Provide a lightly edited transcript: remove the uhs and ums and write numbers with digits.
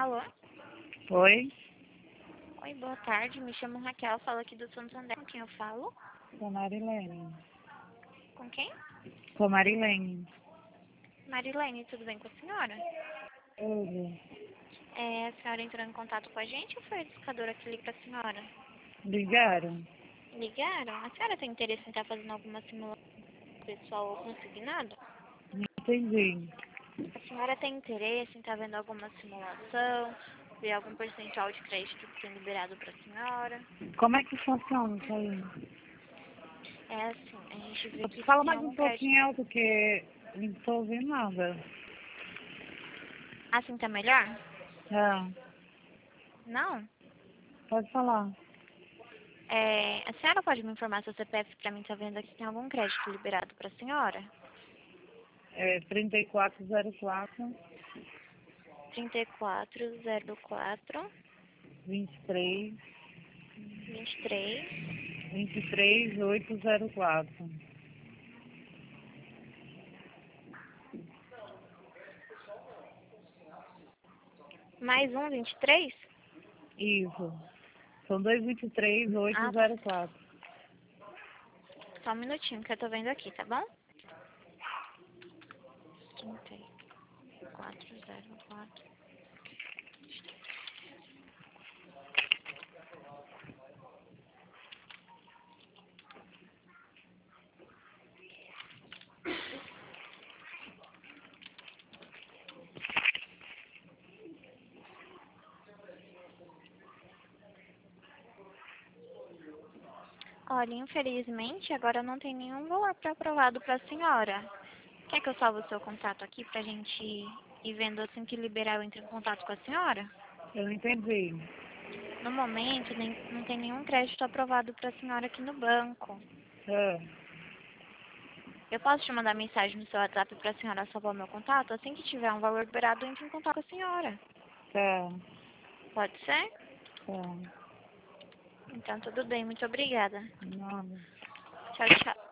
Alô? Oi, Oi, boa tarde. Me chamo Raquel, falo aqui do Santander. Com quem eu falo? sou Marilene. Com quem? Sou Marilene. Marilene, tudo bem com a senhora? Tudo. A senhora entrou em contato com a gente ou foi a educadora que ligou para a senhora? Ligaram? Ligaram? A senhora tem interesse em estar fazendo alguma simulação pessoal ou consignado? Não entendi. A senhora tem interesse em estar vendo alguma simulação, ver algum percentual de crédito sendo liberado para a senhora? Como é que funciona isso aí? É assim, a gente vê que Fala tem mais um algum crédito. pouquinho alto, que não estou ouvindo nada. Assim tá melhor? Ah, Não? pode falar. A senhora pode me informar seu CPF para mim estar vendo aqui se tem algum crédito liberado para a senhora? É 3404 3404 23 23 23 804. mais um 23? Isso. São 223 Ah, tá. 804. Só um minutinho que eu tô vendo aqui, tá bom? 3404. Olha, infelizmente agora não tem nenhum valor aprovado para a senhora. Quer que eu salve o seu contato aqui pra gente ir vendo assim que liberar eu entre em contato com a senhora? Eu não entendi. No momento, não tem nenhum crédito aprovado para a senhora aqui no banco. Ah, Eu posso te mandar mensagem no seu WhatsApp para a senhora salvar o meu contato? Assim que tiver um valor liberado, eu entro em contato com a senhora. tá, Pode ser? tá. Então, tudo bem. Muito obrigada. Nada. Tchau, tchau.